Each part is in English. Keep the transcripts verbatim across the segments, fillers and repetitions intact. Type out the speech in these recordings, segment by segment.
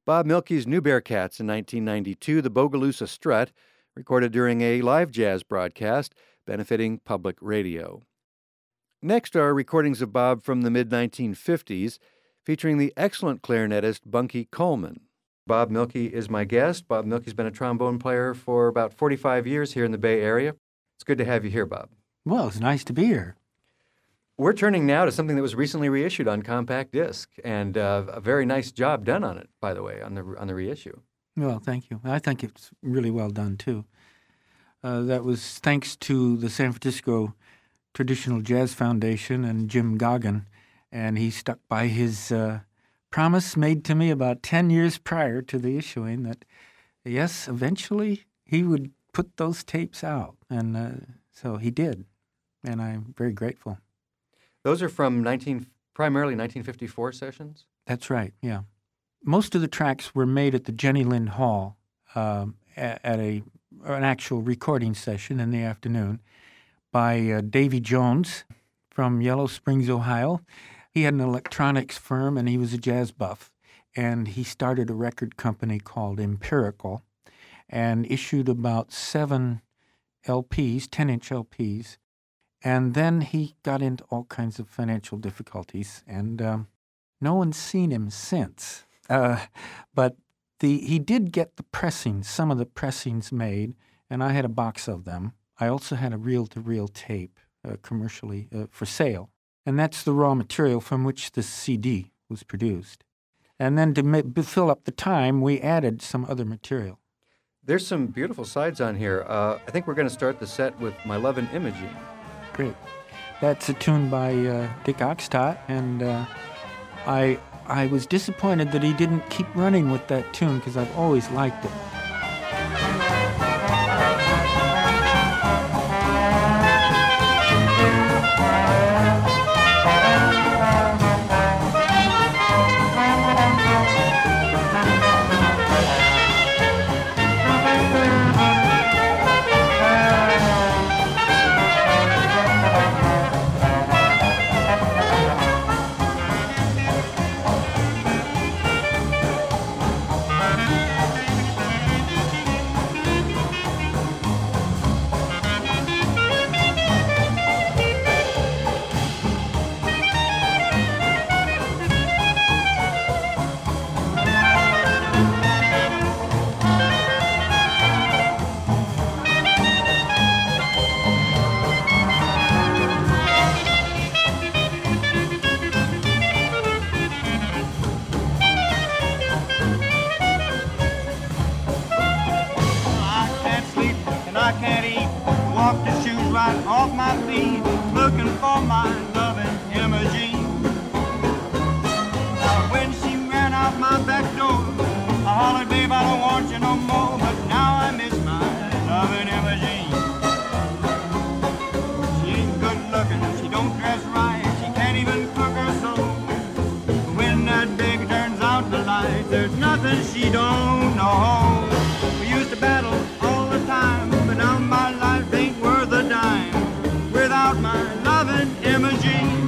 Bob Milkey's New Bear Cats in nineteen ninety-two, the Bogalusa Strut, recorded during a live jazz broadcast benefiting public radio. Next are recordings of Bob from the mid nineteen fifties, featuring the excellent clarinetist Bunky Coleman. Bob Milkey is my guest. Bob Milkey's been a trombone player for about forty-five years here in the Bay Area. It's good to have you here, Bob. Well, it's nice to be here. We're turning now to something that was recently reissued on compact disc, and uh, a very nice job done on it, by the way, on the on the reissue. Well, thank you. I think it's really well done, too. Uh, that was thanks to the San Francisco Traditional Jazz Foundation and Jim Goggin, and he stuck by his uh, promise made to me about ten years prior to the issuing that, yes, eventually he would put those tapes out, and uh, so he did, and I'm very grateful. Those are from nineteen, primarily nineteen fifty-four sessions? That's right, yeah. Most of the tracks were made at the Jenny Lind Hall um, at, at a an actual recording session in the afternoon by uh, Davy Jones from Yellow Springs, Ohio. He had an electronics firm, and he was a jazz buff, and he started a record company called Empirical and issued about seven L Ps, ten-inch L Ps, and then he got into all kinds of financial difficulties, and um, no one's seen him since. Uh, but the he did get the pressings, some of the pressings made, and I had a box of them. I also had a reel-to-reel tape uh, commercially uh, for sale, and that's the raw material from which the C D was produced. And then to ma- fill up the time, we added some other material. There's some beautiful sides on here. Uh, I think we're going to start the set with My Lovin' Imogene. Great. That's a tune by uh, Dick Oxtott, and uh, I I was disappointed that he didn't keep running with that tune because I've always liked it. Off my feet, looking for my loving Imogene. Now when she ran out my back door, I hollered, babe, I don't want you no more. But now I miss my loving Imogene. She ain't good looking, she don't dress right, she can't even cook her soul. When that baby turns out the light, there's nothing she don't know. We used to battle all the time, but now my life ain't worth a dime without my loving Imogene.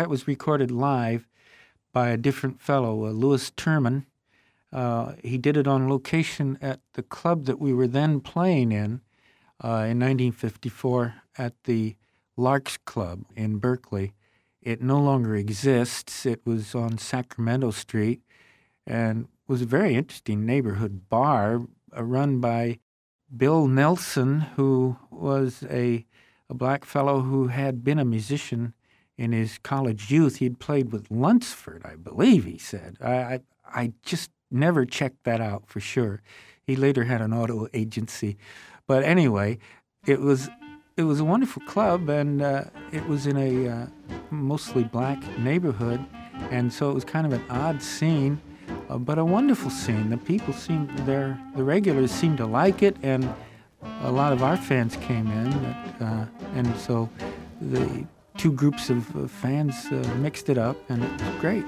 that was recorded live by a different fellow, uh, Louis Terman. Uh, he did it on location at the club that we were then playing in uh, in nineteen fifty-four at the Larks Club in Berkeley. It no longer exists. It was on Sacramento Street and was a very interesting neighborhood bar uh, run by Bill Nelson, who was a, a black fellow who had been a musician in his college youth. He'd played with Lunsford, I believe, he said. I, I, I just never checked that out for sure. He later had an auto agency. But anyway, it was it was a wonderful club, and uh, it was in a uh, mostly black neighborhood, and so it was kind of an odd scene, uh, but a wonderful scene. The people seemed, their, the regulars seemed to like it, and a lot of our fans came in, uh, and so the two groups of uh, fans uh, mixed it up, and it was great.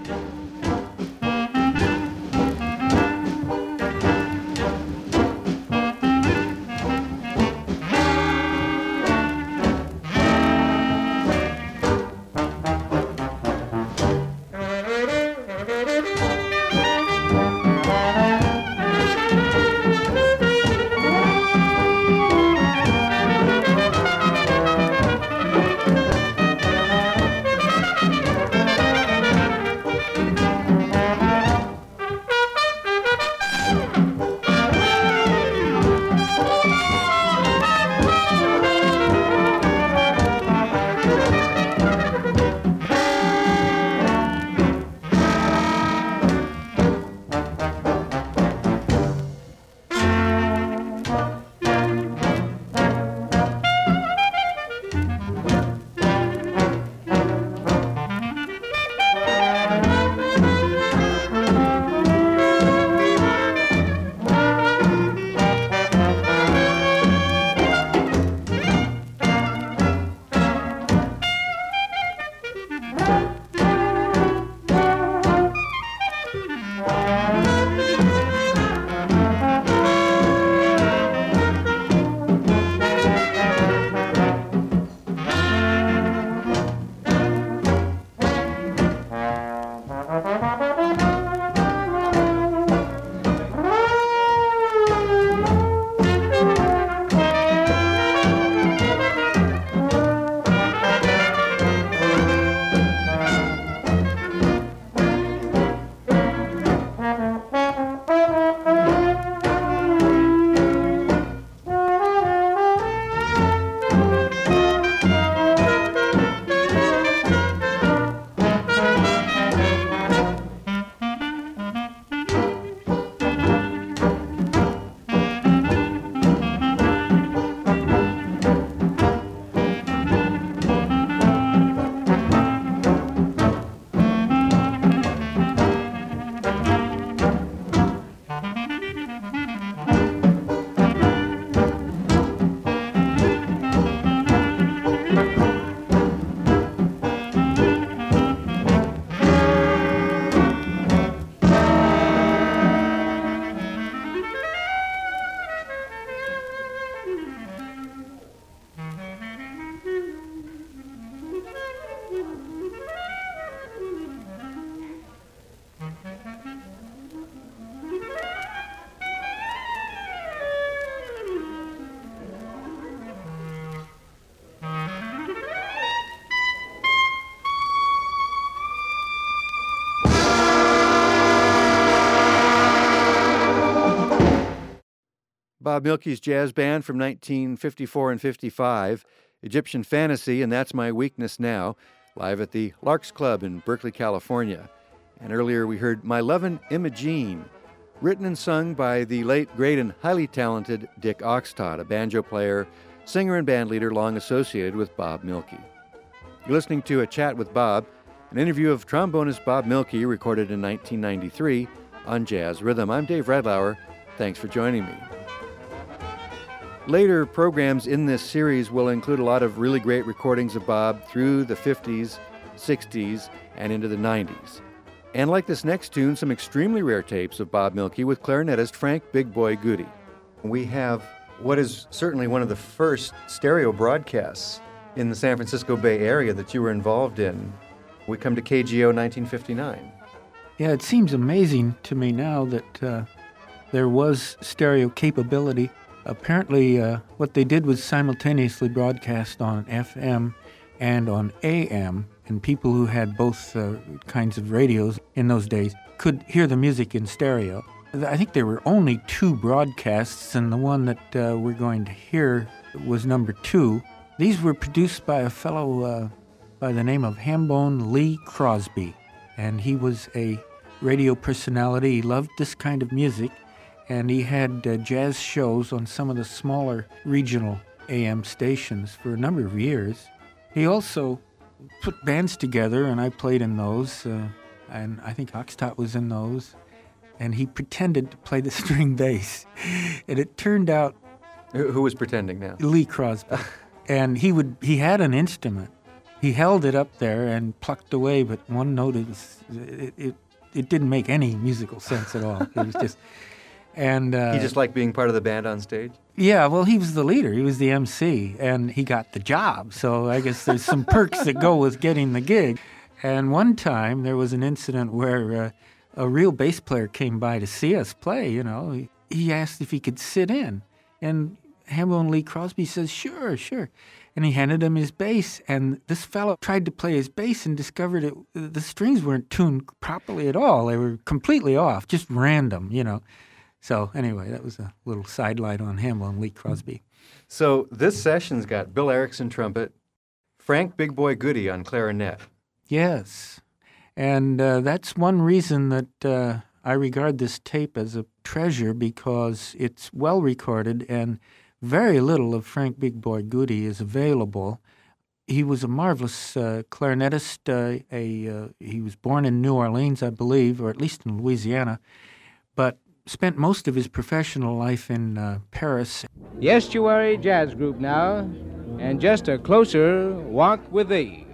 Bob Mielke's jazz band from nineteen fifty-four and fifty-five, Egyptian Fantasy, and That's My Weakness Now, live at the Larks Club in Berkeley, California. And earlier we heard My Lovin' Imogene, written and sung by the late, great, and highly talented Dick Oxtod, a banjo player, singer, and bandleader long associated with Bob Mielke. You're listening to A Chat with Bob, an interview of trombonist Bob Mielke recorded in nineteen ninety-three on Jazz Rhythm. I'm Dave Redlauer. Thanks for joining me. Later programs in this series will include a lot of really great recordings of Bob through the fifties, sixties, and into the nineties. And like this next tune, some extremely rare tapes of Bob Mielke with clarinetist Frank Big Boy Goody. We have what is certainly one of the first stereo broadcasts in the San Francisco Bay Area that you were involved in. We come to K G O nineteen fifty-nine. Yeah, it seems amazing to me now that uh, there was stereo capability. Apparently, uh, what they did was simultaneously broadcast on F M and on A M, and people who had both uh, kinds of radios in those days could hear the music in stereo. I think there were only two broadcasts, and the one that uh, we're going to hear was number two. These were produced by a fellow uh, by the name of Hambone Lee Crosby, and he was a radio personality. He loved this kind of music, and he had uh, jazz shows on some of the smaller regional A M stations for a number of years. He also put bands together, and I played in those, uh, and I think Oxtot was in those, and he pretended to play the string bass. And it turned out... Who was pretending now? Lee Crosby. And he would he had an instrument. He held it up there and plucked away, but one note, it, was, it, it, it didn't make any musical sense at all. It was just... And uh, he just liked being part of the band on stage? Yeah, well, he was the leader. He was the M C, and he got the job. So I guess there's some perks that go with getting the gig. And one time there was an incident where uh, a real bass player came by to see us play, you know. He, he asked if he could sit in. And Hambone Lee Crosby says, sure, sure. And he handed him his bass, and this fellow tried to play his bass and discovered it, the strings weren't tuned properly at all. They were completely off, just random, you know. So anyway, that was a little sidelight on Hambone Lee Crosby. So this session's got Bill Erickson trumpet, Frank Big Boy Goody on clarinet. Yes, and uh, that's one reason that uh, I regard this tape as a treasure, because it's well recorded and very little of Frank Big Boy Goody is available. He was a marvelous uh, clarinetist. Uh, a uh, he was born in New Orleans, I believe, or at least in Louisiana, but spent most of his professional life in uh, Paris. The Estuary Jazz Group now, and just a closer walk with thee.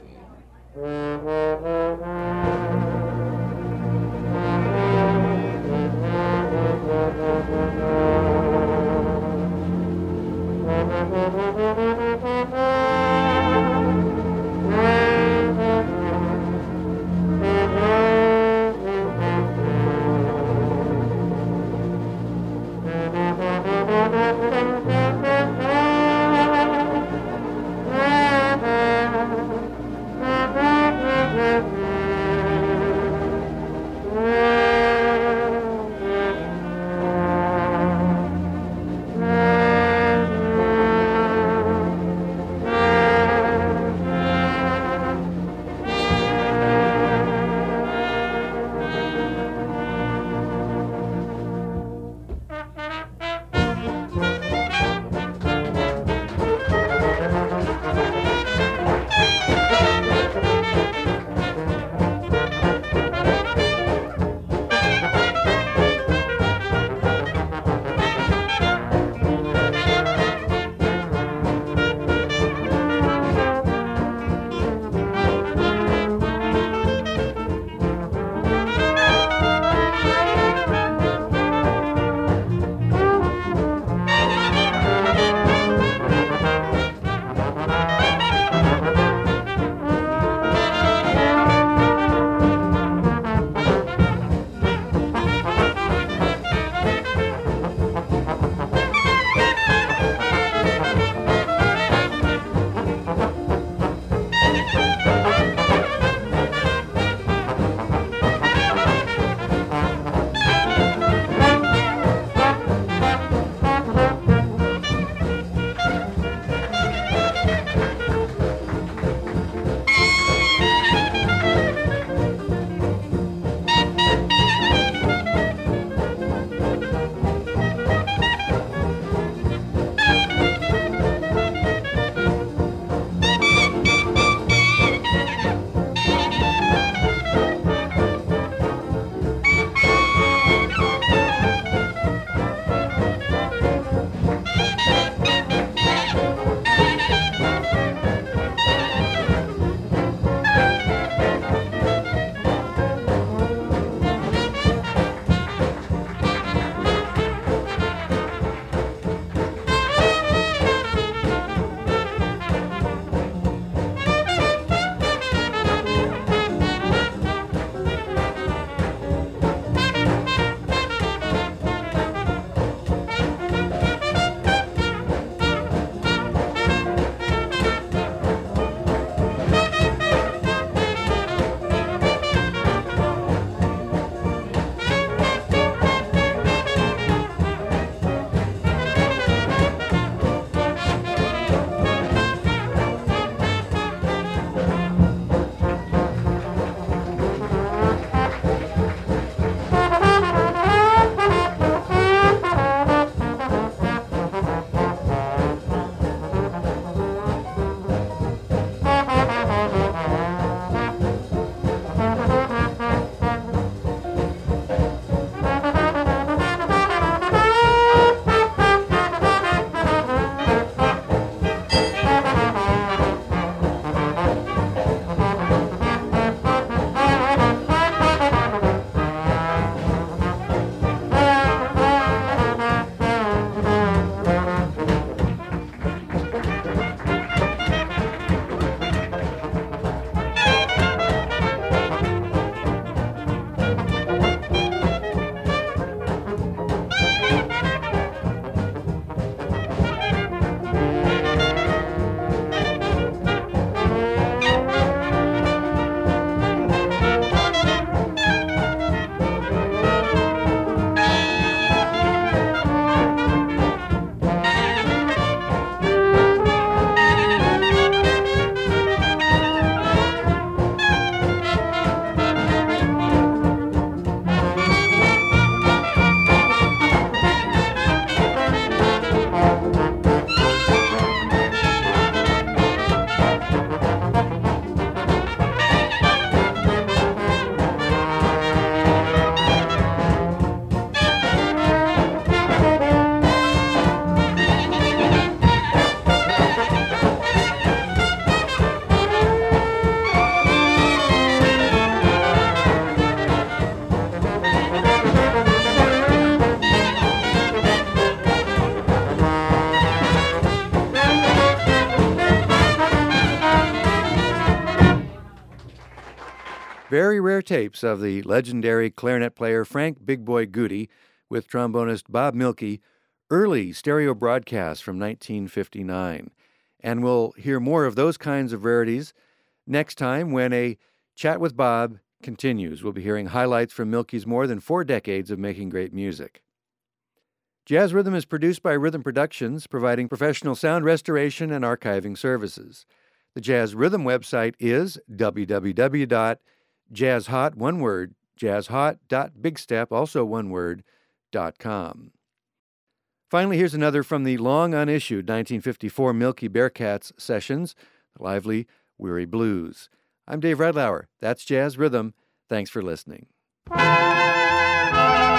very rare tapes of the legendary clarinet player Frank Big Boy Goody with trombonist Bob Mielke, early stereo broadcasts from nineteen fifty-nine. And we'll hear more of those kinds of rarities next time when a Chat with Bob continues. We'll be hearing highlights from Mielke's more than four decades of making great music. Jazz Rhythm is produced by Rhythm Productions, providing professional sound restoration and archiving services. The Jazz Rhythm website is w w w dot jazz hot, one word, jazzhot dot big step, also one word, dot com. Finally, here's another from the long unissued nineteen fifty-four Mielke Bearcats sessions, the lively Weary Blues. I'm Dave Redlauer. That's Jazz Rhythm. Thanks for listening.